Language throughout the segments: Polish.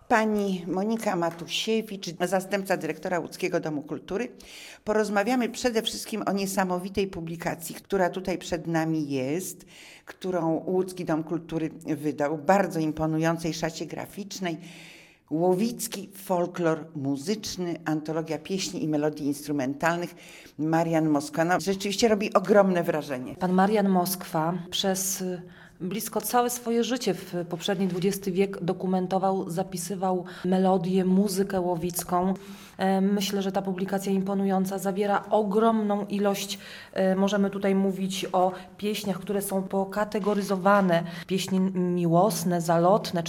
Pani Monika Matusiewicz, zastępca dyrektora Łódzkiego Domu Kultury. Porozmawiamy przede wszystkim o niesamowitej publikacji, która tutaj przed nami jest, którą Łódzki Dom Kultury wydał, bardzo imponującej szacie graficznej. Łowicki folklor muzyczny, antologia pieśni i melodii instrumentalnych. Marian Moskwa. No, rzeczywiście robi ogromne wrażenie. Pan Marian Moskwa przez blisko całe swoje życie w poprzedni XX wiek dokumentował, zapisywał melodię, muzykę łowicką. Myślę, że ta publikacja imponująca zawiera ogromną ilość, możemy tutaj mówić o pieśniach, które są pokategoryzowane. Pieśni miłosne, zalotne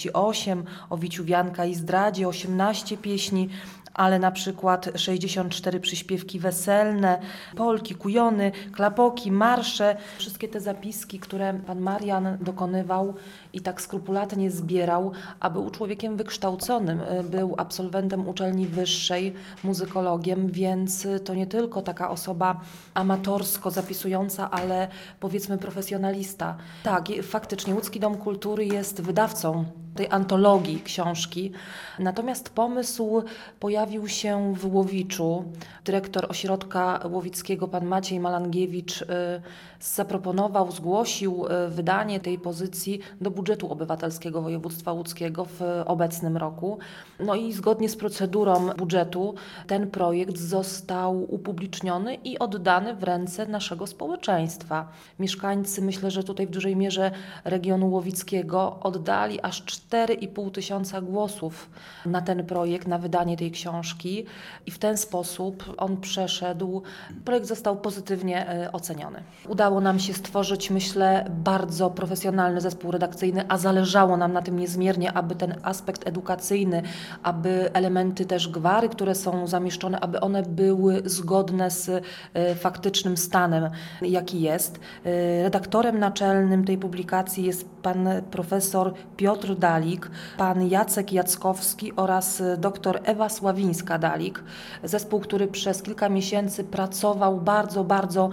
48, o Wiciu, Wianka i zdradzie 18 pieśni, ale na przykład 64 przyśpiewki weselne, polki, kujony, klapoki, marsze. Wszystkie te zapiski, które pan Marian dokonywał i tak skrupulatnie zbierał, a był człowiekiem wykształconym, był absolwentem uczelni wyższej, muzykologiem, więc to nie tylko taka osoba amatorsko zapisująca, ale powiedzmy profesjonalista. Tak, faktycznie Łódzki Dom Kultury jest wydawcą tej antologii książki. Natomiast pomysł pojawił się w Łowiczu. Dyrektor ośrodka łowickiego, pan Maciej Malangiewicz, zaproponował, zgłosił wydanie tej pozycji do budżetu obywatelskiego województwa łódzkiego w obecnym roku. No i zgodnie z procedurą budżetu ten projekt został upubliczniony i oddany w ręce naszego społeczeństwa. Mieszkańcy, myślę, że tutaj w dużej mierze regionu łowickiego oddali aż 4,5 tysiąca głosów na ten projekt, na wydanie tej książki i w ten sposób on przeszedł. Projekt został pozytywnie oceniony. Udało nam się stworzyć, myślę, bardzo profesjonalny zespół redakcyjny, a zależało nam na tym niezmiernie, aby ten aspekt edukacyjny, aby elementy też gwary, które są zamieszczone, aby one były zgodne z faktycznym stanem, jaki jest. Redaktorem naczelnym tej publikacji jest pan profesor Piotr Dalik, pan Jacek Jackowski oraz dr Ewa Sławińska-Dalik. Zespół, który przez kilka miesięcy pracował bardzo,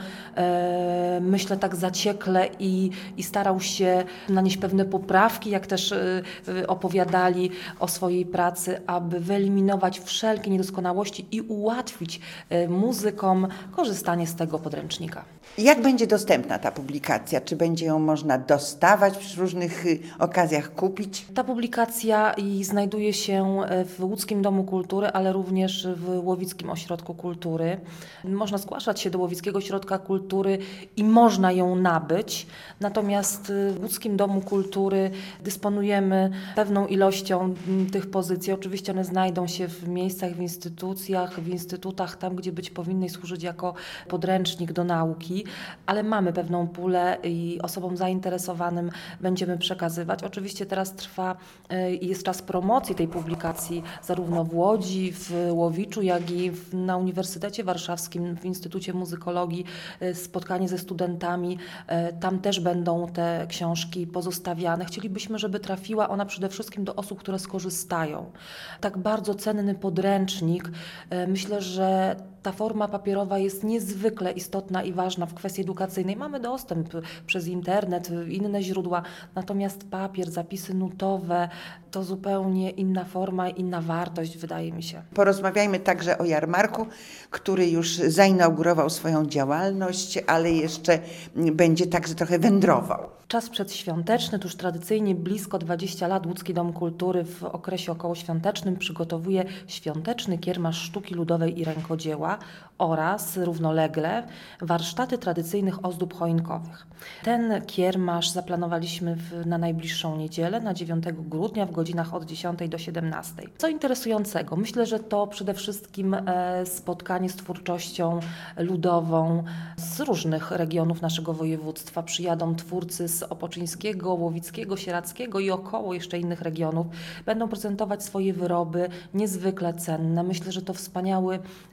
myślę, tak zaciekle i starał się nanieść pewne poprawki, jak też opowiadali o swojej pracy, aby wyeliminować wszelkie niedoskonałości i ułatwić muzykom korzystanie z tego podręcznika. Jak będzie dostępna ta publikacja? Czy będzie ją można dostawać, przy różnych okazjach kupić? Ta publikacja znajduje się w Łódzkim Domu Kultury, ale również w Łowickim Ośrodku Kultury. Można zgłaszać się do Łowickiego Ośrodka Kultury i można ją nabyć. Natomiast w Łódzkim Domu Kultury dysponujemy pewną ilością tych pozycji. Oczywiście one znajdą się w miejscach, w instytucjach, w instytutach, tam gdzie być powinny, służyć jako podręcznik do nauki, ale mamy pewną pulę i osobom zainteresowanym będziemy przekazywać. Oczywiście teraz trwa i jest czas promocji tej publikacji zarówno w Łodzi, w Łowiczu, jak i na Uniwersytecie Warszawskim, w Instytucie Muzykologii, spotkanie ze studentami. Tam też będą te książki pozostawiane. Chcielibyśmy, żeby trafiła ona przede wszystkim do osób, które skorzystają. Tak bardzo cenny podręcznik. Myślę, że ta forma papierowa jest niezwykle istotna i ważna w kwestii edukacyjnej. Mamy dostęp przez internet, inne źródła, natomiast papier, zapisy nutowe to zupełnie inna forma, inna wartość, wydaje mi się. Porozmawiajmy także o jarmarku, który już zainaugurował swoją działalność, ale jeszcze będzie także trochę wędrował. Czas przedświąteczny, tuż tradycyjnie blisko 20 lat Łódzki Dom Kultury w okresie okołoświątecznym przygotowuje świąteczny kiermasz sztuki ludowej i rękodzieła oraz równolegle warsztaty tradycyjnych ozdób choinkowych. Ten kiermasz zaplanowaliśmy na najbliższą niedzielę, na 9 grudnia w godzinach od 10 do 17. Co interesującego, myślę, że to przede wszystkim spotkanie z twórczością ludową z różnych regionów naszego województwa. Przyjadą twórcy z Opoczyńskiego, Łowickiego, Sieradzkiego i około jeszcze innych regionów. Będą prezentować swoje wyroby niezwykle cenne. Myślę, że to wspaniały też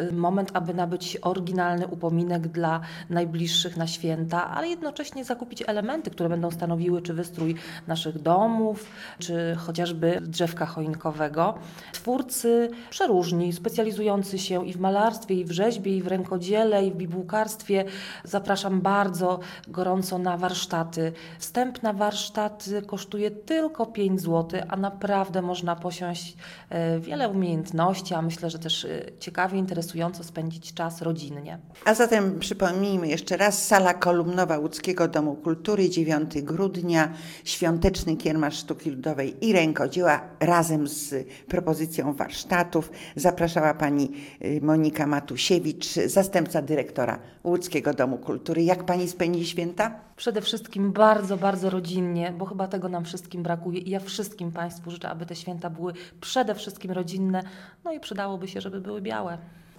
moment, aby nabyć oryginalny upominek dla najbliższych na święta, ale jednocześnie zakupić elementy, które będą stanowiły czy wystrój naszych domów, czy chociażby drzewka choinkowego. Twórcy przeróżni, specjalizujący się i w malarstwie, i w rzeźbie, i w rękodziele, i w bibułkarstwie. Zapraszam bardzo gorąco na warsztaty. Wstęp na warsztaty kosztuje tylko 5 zł, a naprawdę można posiąść wiele umiejętności, a myślę, że też ciekawie, interesująco spędzić czas rodzinnie. A zatem przypomnijmy jeszcze raz, sala kolumnowa Łódzkiego Domu Kultury, 9 grudnia, świąteczny kiermasz sztuki ludowej i rękodzieła razem z propozycją warsztatów. Zapraszała pani Monika Matusiewicz, zastępca dyrektora Łódzkiego Domu Kultury. Jak pani spędzi święta? Przede wszystkim bardzo, bardzo rodzinnie, bo chyba tego nam wszystkim brakuje i ja wszystkim Państwu życzę, aby te święta były przede wszystkim rodzinne, no i przydałoby się, żeby były białe.